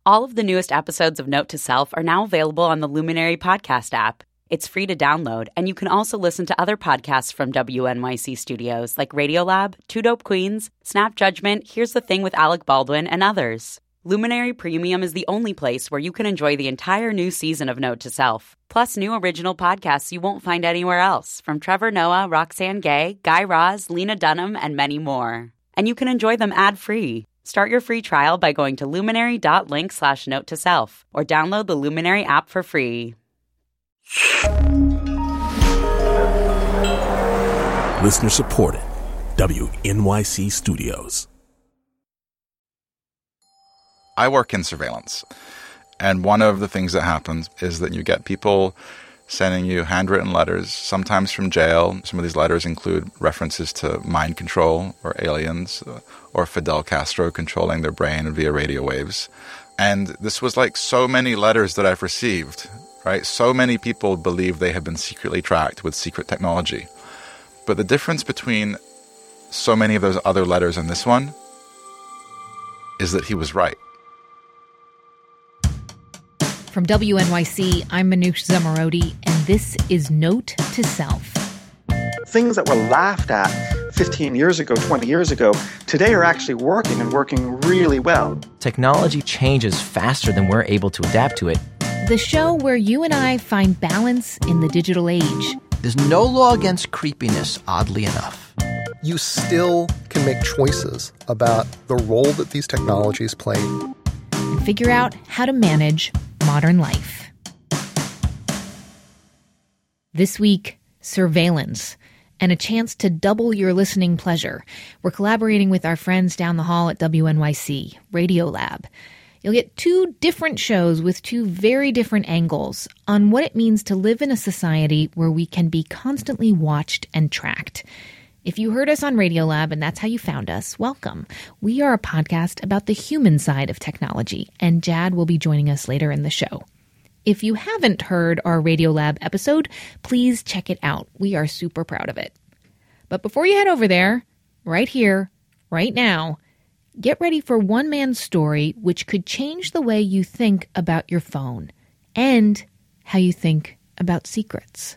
All of the newest episodes of Note to Self are now available on the Luminary podcast app. It's free to download, and you can also listen to other podcasts from WNYC Studios like Radiolab, Two Dope Queens, Snap Judgment, Here's the Thing with Alec Baldwin, and others. Luminary Premium is the only place where you can enjoy the entire new season of Note to Self, plus new original podcasts you won't find anywhere else, from Trevor Noah, Roxanne Gay, Guy Raz, Lena Dunham, and many more. And you can enjoy them ad-free. Start your free trial by going to luminary.link/note-to-self or download the Luminary app for free. Listener supported. WNYC Studios. I work in surveillance, and one of the things that happens is that you get people sending you handwritten letters, sometimes from jail. Some of these letters include references to mind control or aliens or Fidel Castro controlling their brain via radio waves. And this was like so many letters that I've received, right? So many people believe they have been secretly tracked with secret technology. But the difference between so many of those other letters and this one is that he was right. From WNYC, I'm Manoush Zomorodi, and this is Note to Self. Things that were laughed at 15 years ago, 20 years ago, today are actually working and working really well. Technology changes faster than we're able to adapt to it. The show where you and I find balance in the digital age. There's no law against creepiness, oddly enough. You still can make choices about the role that these technologies play. And figure out how to manage modern life. This week, surveillance, and a chance to double your listening pleasure. We're collaborating with our friends down the hall at WNYC, Radiolab. You'll get two different shows with two very different angles on what it means to live in a society where we can be constantly watched and tracked. If you heard us on Radiolab and that's how you found us, welcome. We are a podcast about the human side of technology, and Jad will be joining us later in the show. If you haven't heard our Radiolab episode, please check it out. We are super proud of it. But before you head over there, right here, right now, get ready for one man's story which could change the way you think about your phone and how you think about secrets.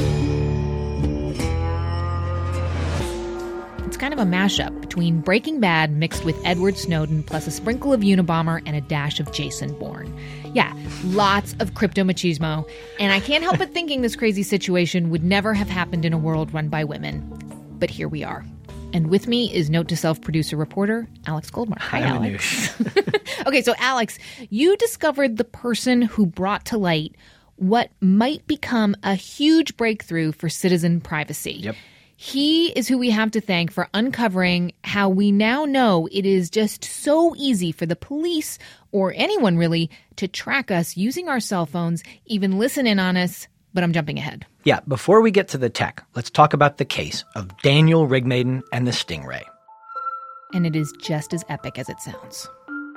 It's kind of a mashup between Breaking Bad mixed with Edward Snowden plus a sprinkle of Unabomber and a dash of Jason Bourne. Yeah, lots of crypto machismo, and I can't help but thinking this crazy situation would never have happened in a world run by women. But here we are. And with me is Note to Self producer reporter Alex Goldmark. Hi, Alex. Okay, so Alex, you discovered the person who brought to light what might become a huge breakthrough for citizen privacy. Yep. He is who we have to thank for uncovering how we now know it is just so easy for the police, or anyone really, to track us using our cell phones, even listen in on us. But I'm jumping ahead. Yeah, before we get to the tech, let's talk about the case of Daniel Rigmaiden and the Stingray. And it is just as epic as it sounds.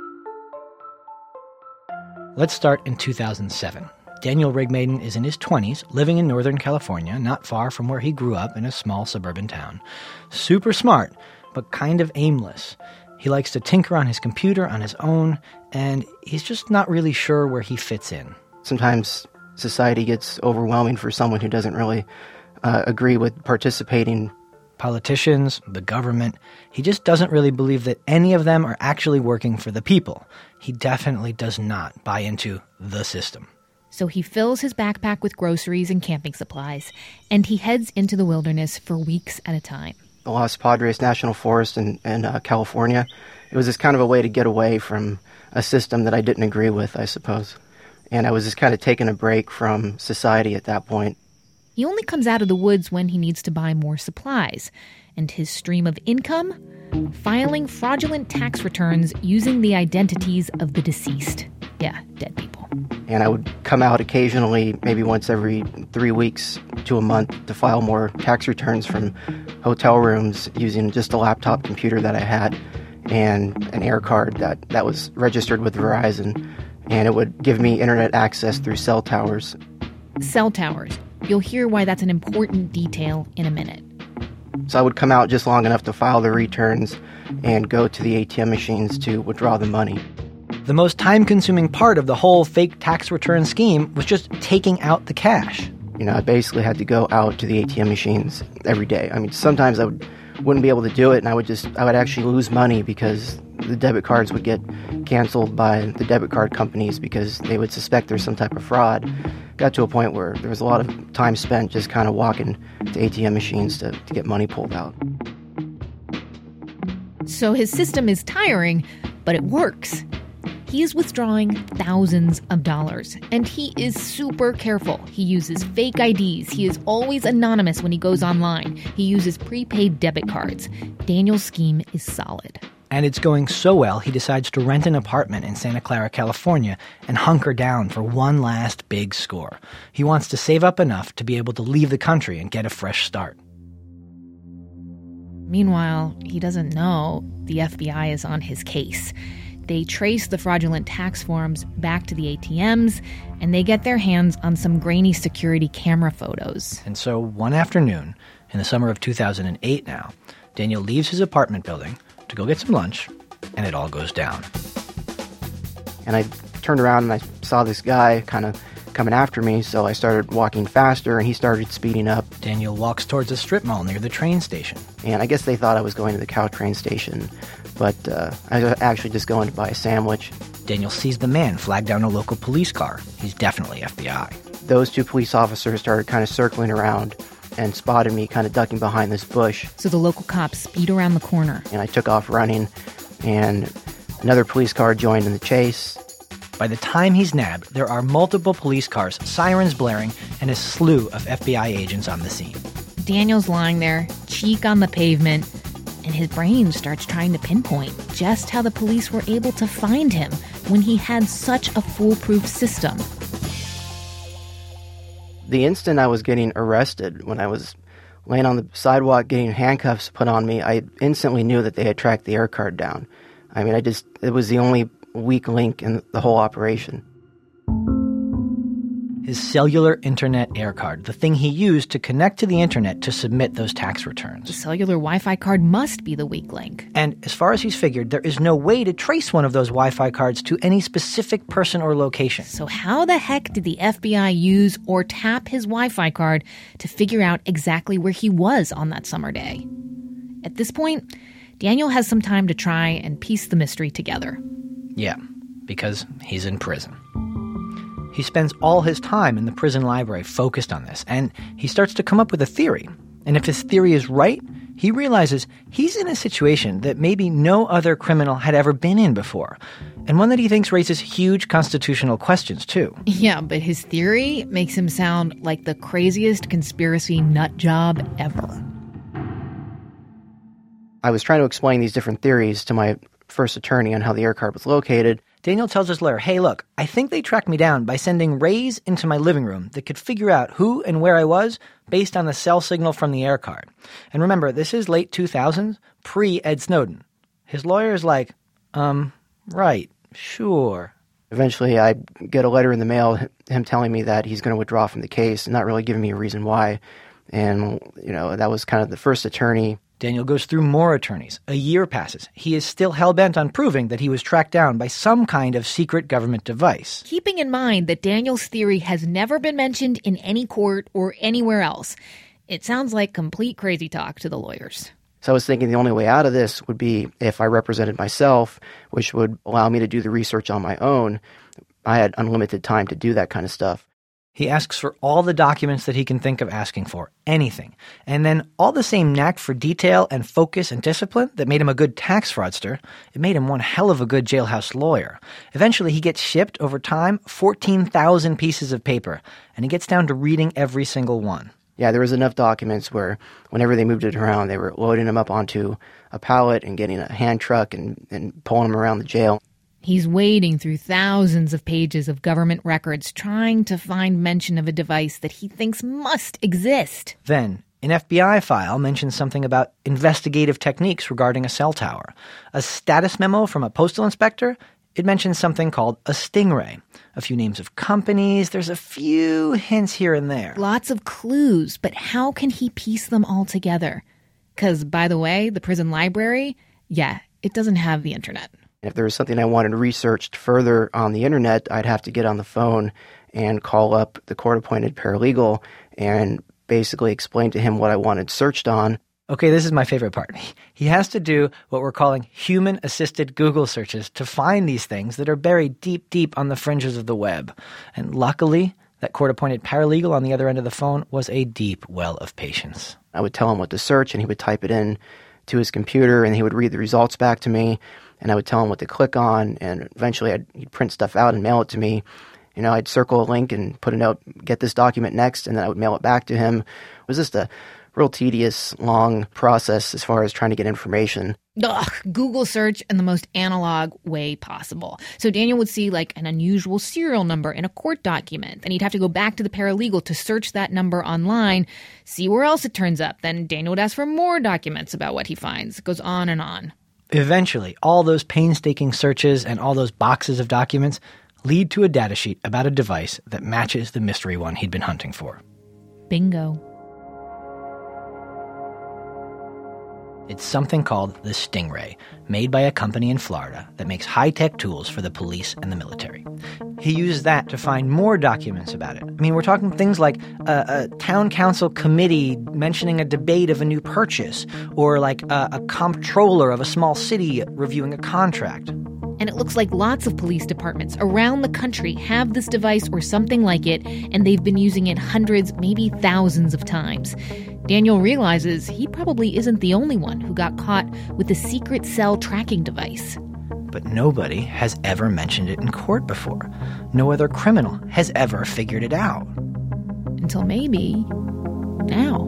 Let's start in 2007. Daniel Rigmaiden is in his 20s, living in Northern California, not far from where he grew up in a small suburban town. Super smart, but kind of aimless. He likes to tinker on his computer on his own, and he's just not really sure where he fits in. Sometimes society gets overwhelming for someone who doesn't really agree with participating. Politicians, the government, he just doesn't really believe that any of them are actually working for the people. He definitely does not buy into the system. So he fills his backpack with groceries and camping supplies, and he heads into the wilderness for weeks at a time. The Los Padres National Forest in California, it was just kind of a way to get away from a system that I didn't agree with, I suppose. And I was just kind of taking a break from society at that point. He only comes out of the woods when he needs to buy more supplies. And his stream of income? Filing fraudulent tax returns using the identities of the deceased. Yeah, dead people. And I would come out occasionally, maybe once every 3 weeks to a month, to file more tax returns from hotel rooms using just a laptop computer that I had and an air card that was registered with Verizon. And it would give me internet access through cell towers. Cell towers. You'll hear why that's an important detail in a minute. So I would come out just long enough to file the returns and go to the ATM machines to withdraw the money. The most time-consuming part of the whole fake tax return scheme was just taking out the cash. I basically had to go out to the ATM machines every day. I mean, sometimes I wouldn't be able to do it, and I would actually lose money because the debit cards would get canceled by the debit card companies because they would suspect there's some type of fraud. Got to a point where there was a lot of time spent just kind of walking to ATM machines to get money pulled out. So his system is tiring, but it works. He is withdrawing thousands of dollars, and he is super careful. He uses fake IDs. He is always anonymous when he goes online. He uses prepaid debit cards. Daniel's scheme is solid. And it's going so well, he decides to rent an apartment in Santa Clara, California, and hunker down for one last big score. He wants to save up enough to be able to leave the country and get a fresh start. Meanwhile, he doesn't know the FBI is on his case. They trace the fraudulent tax forms back to the ATMs, and they get their hands on some grainy security camera photos. And so one afternoon, in the summer of 2008 now, Daniel leaves his apartment building to go get some lunch, and it all goes down. And I turned around and I saw this guy kind of coming after me, so I started walking faster, and he started speeding up. Daniel walks towards a strip mall near the train station. And I guess they thought I was going to the Caltrain station, but I was actually just going to buy a sandwich. Daniel sees the man flag down a local police car. He's definitely FBI. Those two police officers started kind of circling around and spotted me kind of ducking behind this bush. So the local cops speed around the corner. And I took off running, and another police car joined in the chase. By the time he's nabbed, there are multiple police cars, sirens blaring, and a slew of FBI agents on the scene. Daniel's lying there, cheek on the pavement, and his brain starts trying to pinpoint just how the police were able to find him when he had such a foolproof system. The instant I was getting arrested, when I was laying on the sidewalk getting handcuffs put on me, I instantly knew that they had tracked the air card down. I mean, it was the only weak link in the whole operation. His cellular internet air card, the thing he used to connect to the internet to submit those tax returns. The cellular Wi-Fi card must be the weak link. And as far as he's figured, there is no way to trace one of those Wi-Fi cards to any specific person or location. So how the heck did the FBI use or tap his Wi-Fi card to figure out exactly where he was on that summer day? At this point, Daniel has some time to try and piece the mystery together. Yeah, because he's in prison. He spends all his time in the prison library focused on this, and he starts to come up with a theory. And if his theory is right, he realizes he's in a situation that maybe no other criminal had ever been in before, and one that he thinks raises huge constitutional questions, too. Yeah, but his theory makes him sound like the craziest conspiracy nut job ever. I was trying to explain these different theories to my first attorney on how the air card was located. Daniel tells his lawyer, hey, look, I think they tracked me down by sending rays into my living room that could figure out who and where I was based on the cell signal from the air card. And remember, this is late 2000s, pre-Ed Snowden. His lawyer is like, right, sure. Eventually, I get a letter in the mail, him telling me that he's going to withdraw from the case and not really giving me a reason why. And, that was kind of the first attorney. Daniel goes through more attorneys. A year passes. He is still hell-bent on proving that he was tracked down by some kind of secret government device. Keeping in mind that Daniel's theory has never been mentioned in any court or anywhere else. It sounds like complete crazy talk to the lawyers. So I was thinking the only way out of this would be if I represented myself, which would allow me to do the research on my own. I had unlimited time to do that kind of stuff. He asks for all the documents that he can think of asking for, anything. And then all the same knack for detail and focus and discipline that made him a good tax fraudster, it made him one hell of a good jailhouse lawyer. Eventually, he gets shipped over time 14,000 pieces of paper, and he gets down to reading every single one. Yeah, there was enough documents where whenever they moved it around, they were loading them up onto a pallet and getting a hand truck and pulling them around the jail. He's wading through thousands of pages of government records trying to find mention of a device that he thinks must exist. Then, an FBI file mentions something about investigative techniques regarding a cell tower. A status memo from a postal inspector, it mentions something called a stingray. A few names of companies, there's a few hints here and there. Lots of clues, but how can he piece them all together? Because, by the way, the prison library, it doesn't have the internet. If there was something I wanted researched further on the internet, I'd have to get on the phone and call up the court-appointed paralegal and basically explain to him what I wanted searched on. Okay, this is my favorite part. He has to do what we're calling human-assisted Google searches to find these things that are buried deep, deep on the fringes of the web. And luckily, that court-appointed paralegal on the other end of the phone was a deep well of patience. I would tell him what to search, and he would type it in to his computer, and he would read the results back to me, and I would tell him what to click on, and eventually he'd print stuff out and mail it to me. You know, I'd circle a link and put a note, get this document next, and then I would mail it back to him. It was just a real tedious, long process as far as trying to get information. Ugh, Google search in the most analog way possible. So Daniel would see like an unusual serial number in a court document. Then he'd have to go back to the paralegal to search that number online, see where else it turns up. Then Daniel would ask for more documents about what he finds. It goes on and on. Eventually, all those painstaking searches and all those boxes of documents lead to a datasheet about a device that matches the mystery one he'd been hunting for. Bingo. It's something called the Stingray, made by a company in Florida that makes high-tech tools for the police and the military. He used that to find more documents about it. I mean, we're talking things like a town council committee mentioning a debate of a new purchase, or like a comptroller of a small city reviewing a contract. And it looks like lots of police departments around the country have this device or something like it, and they've been using it hundreds, maybe thousands of times. Daniel realizes he probably isn't the only one who got caught with a secret cell tracking device. But nobody has ever mentioned it in court before. No other criminal has ever figured it out. Until maybe now.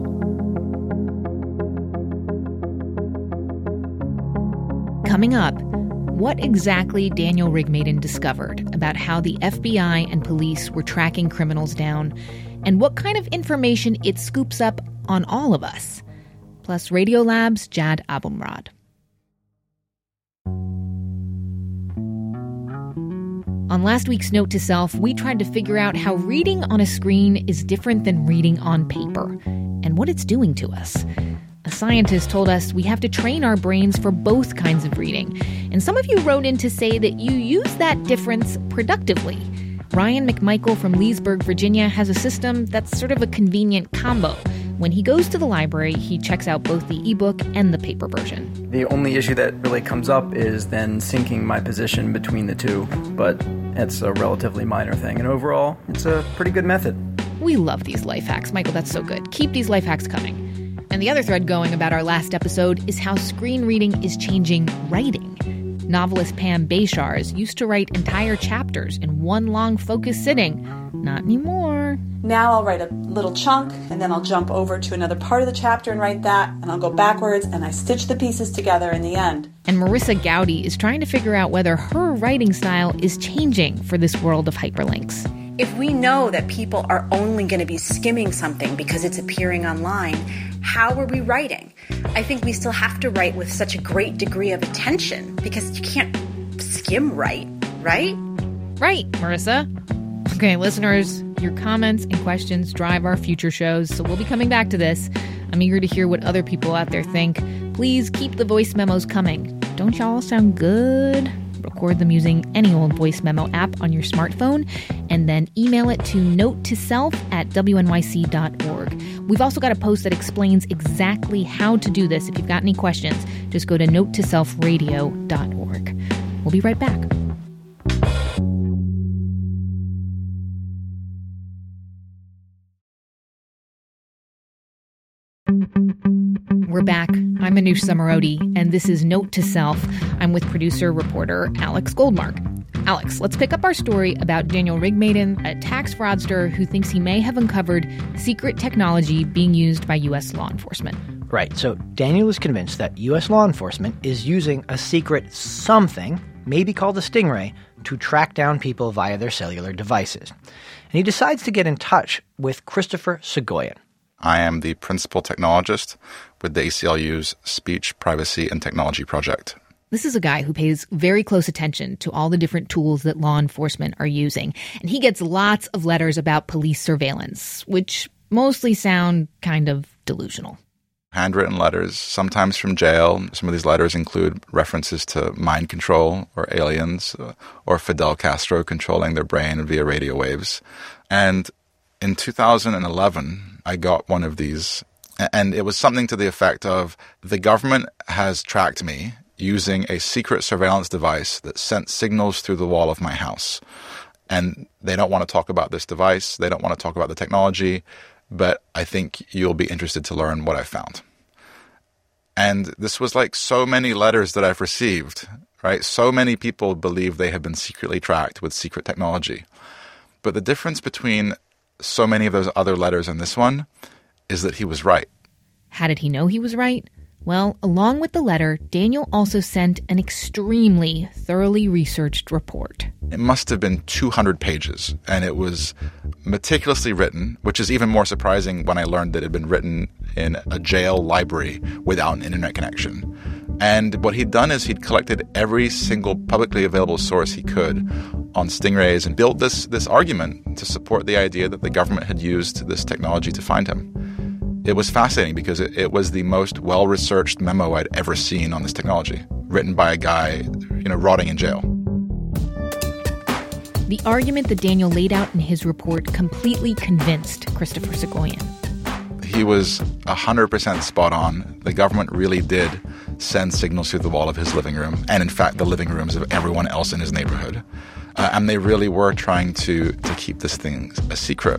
Coming up, what exactly Daniel Rigmaiden discovered about how the FBI and police were tracking criminals down, and what kind of information it scoops up on all of us. Plus Radiolab's Jad Abumrad. On last week's Note to Self, we tried to figure out how reading on a screen is different than reading on paper, and what it's doing to us. A scientist told us we have to train our brains for both kinds of reading, and some of you wrote in to say that you use that difference productively. Ryan McMichael from Leesburg, Virginia, has a system that's sort of a convenient combo. When he goes to the library, he checks out both the ebook and the paper version. The only issue that really comes up is then syncing my position between the two, but it's a relatively minor thing, and overall, it's a pretty good method. We love these life hacks. Michael, that's so good. Keep these life hacks coming. And the other thread going about our last episode is how screen reading is changing writing. Novelist Pam Beshars used to write entire chapters in one long focused sitting. Not anymore. Now I'll write a little chunk, and then I'll jump over to another part of the chapter and write that, and I'll go backwards, and I stitch the pieces together in the end. And Marissa Gowdy is trying to figure out whether her writing style is changing for this world of hyperlinks. If we know that people are only going to be skimming something because it's appearing online, how are we writing? I think we still have to write with such a great degree of attention because you can't skim write, right? Right, Marissa. Okay, listeners, your comments and questions drive our future shows, so we'll be coming back to this. I'm eager to hear what other people out there think. Please keep the voice memos coming. Don't y'all sound good? Record them using any old voice memo app on your smartphone, and then email it to notetoself@wnyc.org. We've also got a post that explains exactly how to do this. If you've got any questions, just go to notetoselfradio.org. We'll be right back. We're back. I'm Anoush Zomorodi, and this is Note to Self. I'm with producer-reporter Alex Goldmark. Alex, let's pick up our story about Daniel Rigmaiden, a tax fraudster who thinks he may have uncovered secret technology being used by U.S. law enforcement. Right, so Daniel is convinced that U.S. law enforcement is using a secret something, maybe called the Stingray, to track down people via their cellular devices. And he decides to get in touch with Christopher Soghoian. I am the principal technologist with the ACLU's Speech, Privacy, and Technology Project. This is a guy who pays very close attention to all the different tools that law enforcement are using. And he gets lots of letters about police surveillance, which mostly sound kind of delusional. handwritten letters, sometimes from jail. Some of these letters include references to mind control or aliens or Fidel Castro controlling their brain via radio waves. And in 2011, I got one of these, and it was something to the effect of, the government has tracked me using a secret surveillance device that sent signals through the wall of my house. And they don't want to talk about this device. They don't want to talk about the technology. But I think you'll be interested to learn what I found. And this was like so many letters that I've received, right? So many people believe they have been secretly tracked with secret technology. But the difference between so many of those other letters and this one is that he was right. How did he know he was right? Well, along with the letter, Daniel also sent an extremely thoroughly researched report. It must have been 200 pages, and it was meticulously written, which is even more surprising when I learned that it had been written in a jail library without an internet connection. And what he'd done is he'd collected every single publicly available source he could on stingrays and built this argument to support the idea that the government had used this technology to find him. It was fascinating because it was the most well-researched memo I'd ever seen on this technology, written by a guy, rotting in jail. The argument that Daniel laid out in his report completely convinced Christopher Soghoian. He was 100% spot on. The government really did send signals through the wall of his living room, and in fact the living rooms of everyone else in his neighborhood. And they really were trying to keep this thing a secret.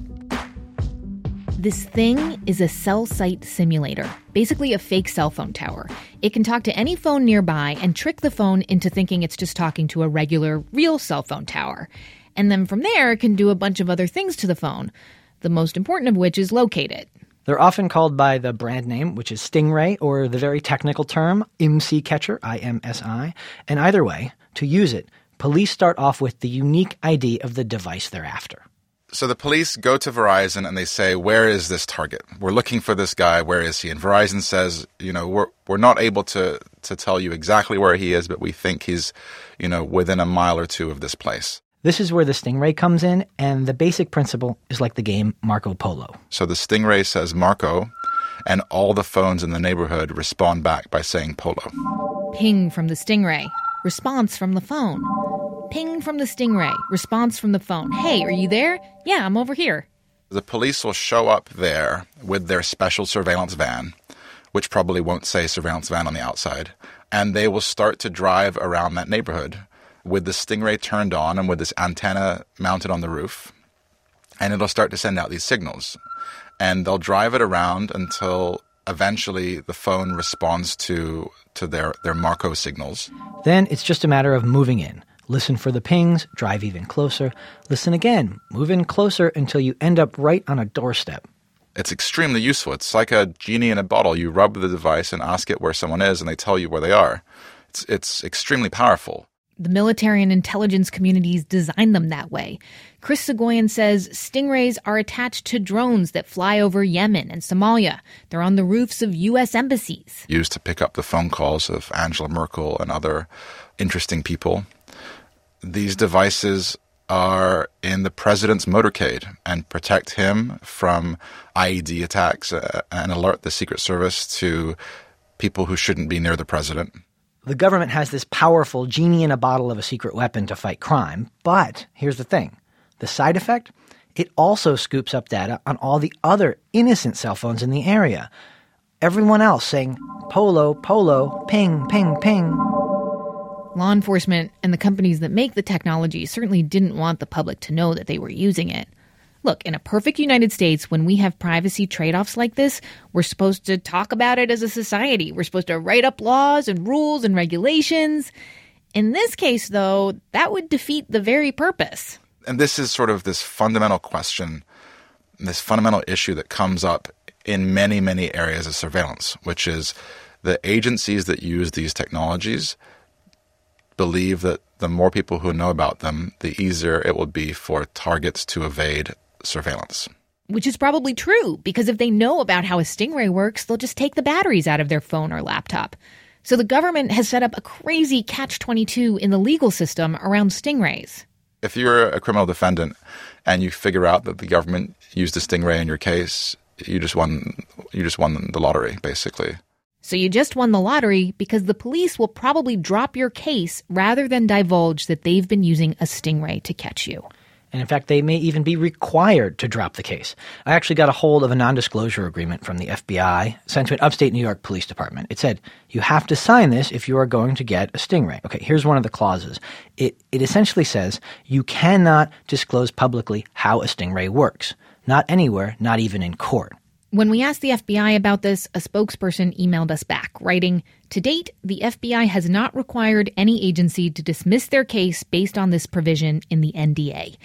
This thing is a cell site simulator, basically a fake cell phone tower. It can talk to any phone nearby and trick the phone into thinking it's just talking to a regular, real cell phone tower. And then from there, it can do a bunch of other things to the phone, the most important of which is locate it. They're often called by the brand name, which is Stingray, or the very technical term, IMSI catcher, IMSI. And either way, to use it, police start off with the unique ID of the device they're after. So the police go to Verizon and they say, where is this target? We're looking for this guy. Where is he? And Verizon says, we're not able to tell you exactly where he is, but we think he's, within a mile or two of this place. This is where the Stingray comes in, and the basic principle is like the game Marco Polo. So the Stingray says Marco, and all the phones in the neighborhood respond back by saying Polo. Ping from the Stingray. Response from the phone. Ping from the Stingray. Response from the phone. Hey, are you there? Yeah, I'm over here. The police will show up there with their special surveillance van, which probably won't say surveillance van on the outside, and they will start to drive around that neighborhood with the Stingray turned on and with this antenna mounted on the roof, and it'll start to send out these signals. And they'll drive it around until eventually the phone responds to their Marco signals. Then it's just a matter of moving in. Listen for the pings, drive even closer, listen again, move in closer until you end up right on a doorstep. It's extremely useful. It's like a genie in a bottle. You rub the device and ask it where someone is, and they tell you where they are. It's extremely powerful. The military and intelligence communities designed them that way. Chris Soghoian says Stingrays are attached to drones that fly over Yemen and Somalia. They're on the roofs of U.S. embassies. Used to pick up the phone calls of Angela Merkel and other interesting people. These devices are in the president's motorcade and protect him from IED attacks and alert the Secret Service to people who shouldn't be near the president. The government has this powerful genie in a bottle of a secret weapon to fight crime, but here's the thing. The side effect? It also scoops up data on all the other innocent cell phones in the area. Everyone else saying, Polo, Polo, ping, ping, ping. Law enforcement and the companies that make the technology certainly didn't want the public to know that they were using it. Look, in a perfect United States, when we have privacy trade-offs like this, we're supposed to talk about it as a society. We're supposed to write up laws and rules and regulations. In this case, though, that would defeat the very purpose. And this is sort of this fundamental question, this fundamental issue that comes up in many, many areas of surveillance, which is the agencies that use these technologies believe that the more people who know about them, the easier it will be for targets to evade surveillance. Which is probably true, because if they know about how a Stingray works, they'll just take the batteries out of their phone or laptop. So the government has set up a crazy catch-22 in the legal system around Stingrays. If you're a criminal defendant and you figure out that the government used a Stingray in your case, you just won the lottery, basically. So you just won the lottery because the police will probably drop your case rather than divulge that they've been using a stingray to catch you. And in fact, they may even be required to drop the case. I actually got a hold of a non-disclosure agreement from the FBI sent to an upstate New York police department. It said, you have to sign this if you are going to get a stingray. Okay, here's one of the clauses. It essentially says you cannot disclose publicly how a stingray works. Not anywhere, not even in court. When we asked the FBI about this, a spokesperson emailed us back, writing, to date, the FBI has not required any agency to dismiss their case based on this provision in the NDA.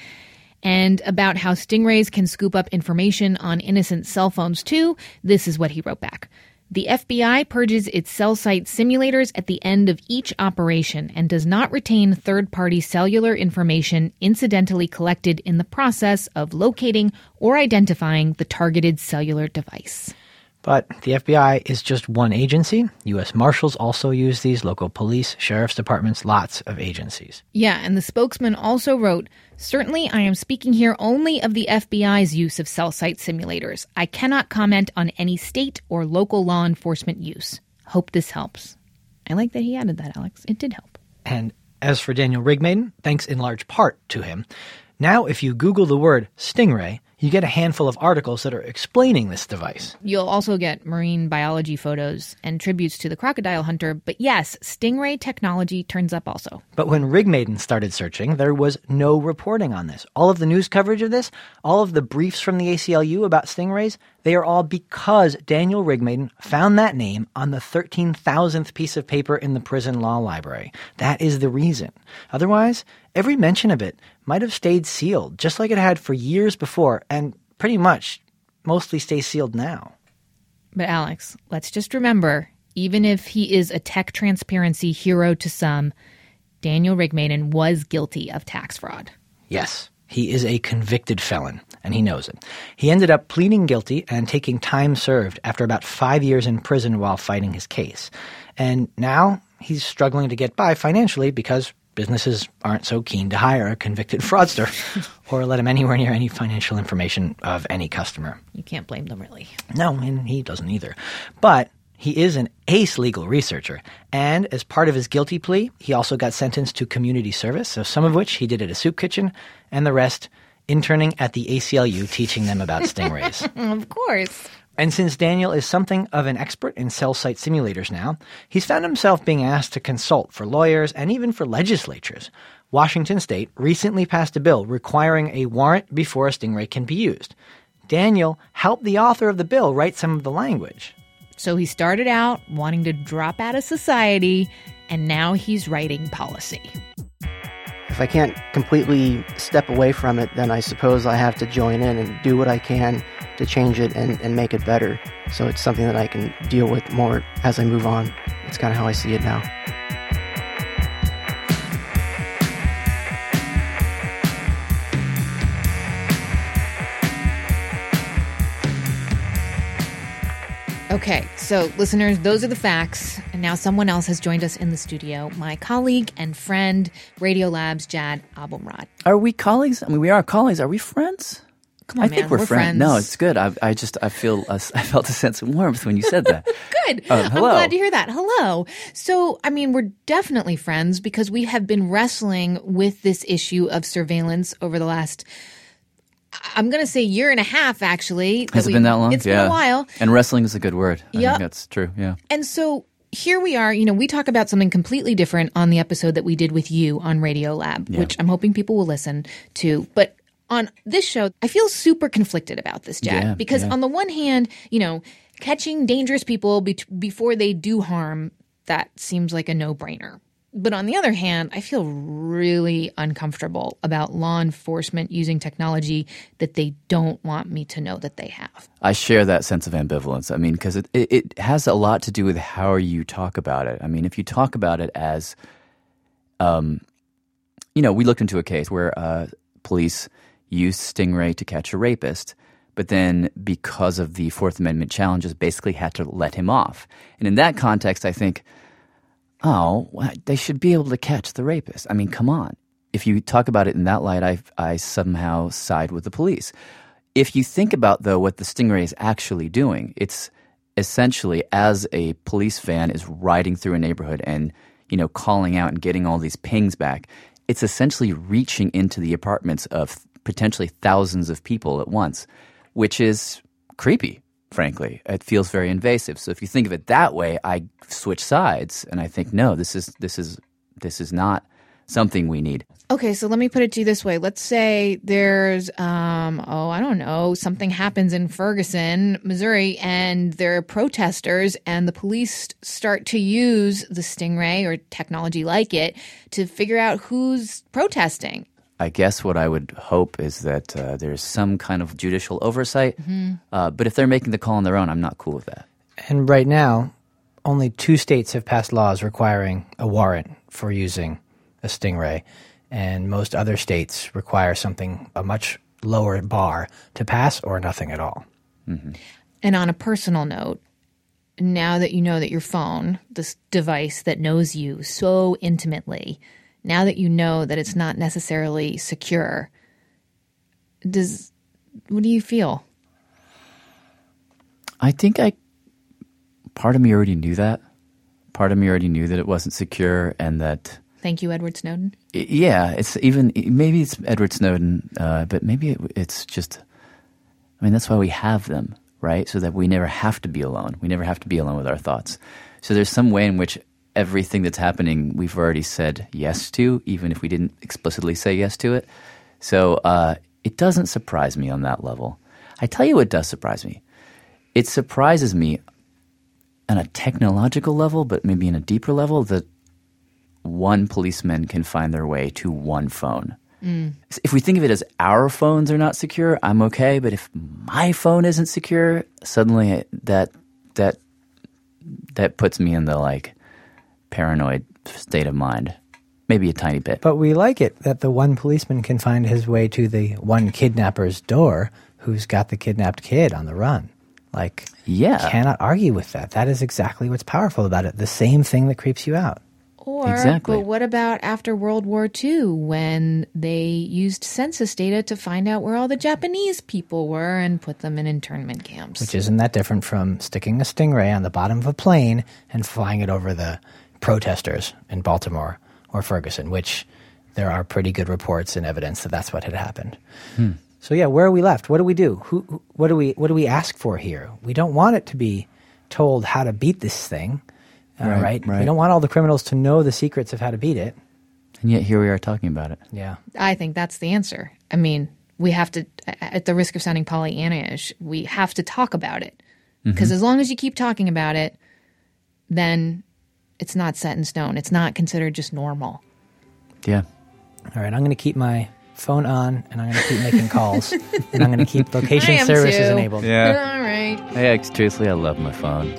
And about how stingrays can scoop up information on innocent cell phones too, this is what he wrote back. The FBI purges its cell site simulators at the end of each operation and does not retain third-party cellular information incidentally collected in the process of locating or identifying the targeted cellular device. But the FBI is just one agency. U.S. Marshals also use these, local police, sheriff's departments, lots of agencies. Yeah, and the spokesman also wrote, certainly I am speaking here only of the FBI's use of cell site simulators. I cannot comment on any state or local law enforcement use. Hope this helps. I like that he added that, Alex. It did help. And as for Daniel Rigmaiden, thanks in large part to him, now if you Google the word stingray, you get a handful of articles that are explaining this device. You'll also get marine biology photos and tributes to the crocodile hunter. But yes, stingray technology turns up also. But when Rigmaiden started searching, there was no reporting on this. All of the news coverage of this, all of the briefs from the ACLU about stingrays, they are all because Daniel Rigmaiden found that name on the 13,000th piece of paper in the prison law library. That is the reason. Otherwise, every mention of it might have stayed sealed, just like it had for years before, and pretty much mostly stays sealed now. But Alex, let's just remember, even if he is a tech transparency hero to some, Daniel Rigmaiden was guilty of tax fraud. Yes, he is a convicted felon, and he knows it. He ended up pleading guilty and taking time served after about 5 years in prison while fighting his case. And now he's struggling to get by financially because businesses aren't so keen to hire a convicted fraudster or let him anywhere near any financial information of any customer. You can't blame them, really. No, and he doesn't either. But he is an ace legal researcher, and as part of his guilty plea, he also got sentenced to community service, so some of which he did at a soup kitchen, and the rest interning at the ACLU teaching them about stingrays. Of course. And since Daniel is something of an expert in cell site simulators now, he's found himself being asked to consult for lawyers and even for legislatures. Washington State recently passed a bill requiring a warrant before a stingray can be used. Daniel helped the author of the bill write some of the language. So he started out wanting to drop out of society, and now he's writing policy. If I can't completely step away from it, then I suppose I have to join in and do what I can to change it and make it better. So it's something that I can deal with more as I move on. It's kind of how I see it now. Okay, so listeners, those are the facts. And now someone else has joined us in the studio, my colleague and friend, Radiolab's Jad Abumrad. Are we colleagues? I mean, we are colleagues. Are we friends? Come on, I think man, we're friends. No, it's good. I felt a sense of warmth when you said that. Good. Hello. I'm glad to hear that. Hello. So, I mean, we're definitely friends because we have been wrestling with this issue of surveillance over the last, I'm going to say, year and a half, actually. Has it been that long? It's been a while. And wrestling is a good word. I Yep. think that's true, yeah. And so here we are. You know, we talk about something completely different on the episode that we did with you on Radiolab, which I'm hoping people will listen to. But on this show, I feel super conflicted about this, Jad, because on the one hand, you know, catching dangerous people before they do harm, that seems like a no-brainer. But on the other hand, I feel really uncomfortable about law enforcement using technology that they don't want me to know that they have. I share that sense of ambivalence. I mean, because it has a lot to do with how you talk about it. I mean, if you talk about it as, you know, we looked into a case where police used stingray to catch a rapist, but then because of the Fourth Amendment challenges, basically had to let him off. And in that context, I think, oh, they should be able to catch the rapist. I mean, come on. If you talk about it in that light, I somehow side with the police. if you think about, though, what the Stingray is actually doing, it's essentially as a police van is riding through a neighborhood and, calling out and getting all these pings back, it's essentially reaching into the apartments of potentially thousands of people at once, which is creepy, frankly. It feels very invasive. So if you think of it that way, I switch sides and I think, no, this is not something we need. Okay, so let me put it to you this way. Let's say there's, I don't know, something happens in Ferguson, Missouri, and there are protesters, and the police start to use the Stingray or technology like it to figure out who's protesting. I guess what I would hope is that there's some kind of judicial oversight. But if they're making the call on their own, I'm not cool with that. And right now, only 2 states have passed laws requiring a warrant for using a Stingray. And most other states require a much lower bar to pass or nothing at all. Mm-hmm. And on a personal note, now that you know that your phone, this device that knows you so intimately, now that you know that it's not necessarily secure, what do you feel? I think part of me already knew that. Part of me already knew that it wasn't secure and that... Thank you, Edward Snowden. Yeah, maybe it's Edward Snowden, but maybe it's just, that's why we have them, right? So that we never have to be alone. We never have to be alone with our thoughts. So there's some way in which everything that's happening, we've already said yes to, even if we didn't explicitly say yes to it. So it doesn't surprise me on that level. I tell you what does surprise me. It surprises me on a technological level, but maybe in a deeper level, that one policeman can find their way to one phone. If we think of it as our phones are not secure, I'm okay. But if my phone isn't secure, suddenly that puts me in the paranoid state of mind. Maybe a tiny bit. But we like it that the one policeman can find his way to the one kidnapper's door who's got the kidnapped kid on the run. Cannot argue with that. That is exactly what's powerful about it. The same thing that creeps you out. But what about after World War II when they used census data to find out where all the Japanese people were and put them in internment camps? Which isn't that different from sticking a Stingray on the bottom of a plane and flying it over the protesters in Baltimore or Ferguson, which there are pretty good reports and evidence that that's what had happened. So yeah, where are we left? What do we do? What do we ask for here? We don't want it to be told how to beat this thing. Right. We don't want all the criminals to know the secrets of how to beat it. And yet here we are talking about it. Yeah. I think that's the answer. We have to, at the risk of sounding Pollyanna-ish, we have to talk about it. Because as long as you keep talking about it, then it's not set in stone. It's not considered just normal. Yeah. All right, I'm going to keep my phone on, and I'm going to keep making calls, and I'm going to keep location services enabled. Yeah. All right. Hey, seriously, I love my phone.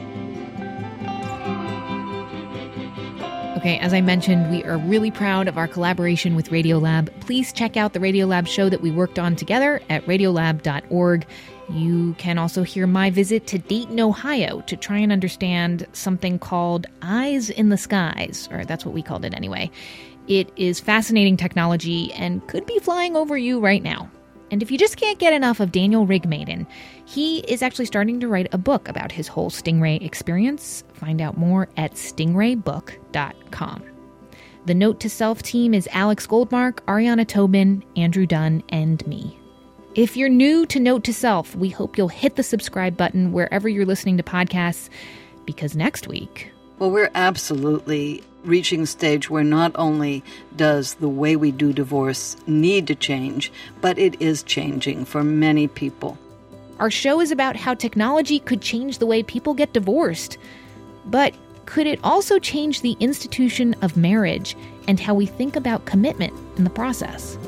Okay, as I mentioned, we are really proud of our collaboration with Radiolab. Please check out the Radiolab show that we worked on together at radiolab.org. You can also hear my visit to Dayton, Ohio, to try and understand something called Eyes in the Skies, or that's what we called it anyway. It is fascinating technology and could be flying over you right now. And if you just can't get enough of Daniel Rigmaiden, he is actually starting to write a book about his whole Stingray experience. Find out more at stingraybook.com. The Note to Self team is Alex Goldmark, Ariana Tobin, Andrew Dunn, and me. If you're new to Note to Self, we hope you'll hit the subscribe button wherever you're listening to podcasts, because next week... Well, we're absolutely reaching a stage where not only does the way we do divorce need to change, but it is changing for many people. Our show is about how technology could change the way people get divorced. But could it also change the institution of marriage and how we think about commitment in the process?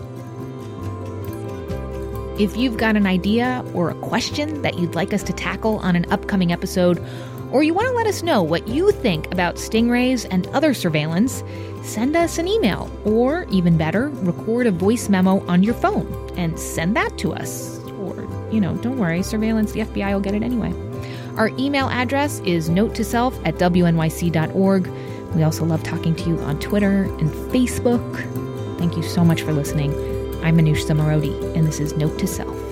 If you've got an idea or a question that you'd like us to tackle on an upcoming episode, or you want to let us know what you think about stingrays and other surveillance, send us an email, or even better, record a voice memo on your phone and send that to us. Or, don't worry, surveillance, the FBI will get it anyway. Our email address is notetoself@wnyc.org. We also love talking to you on Twitter and Facebook. Thank you so much for listening. I'm Manoush Zomorodi, and this is Note to Self.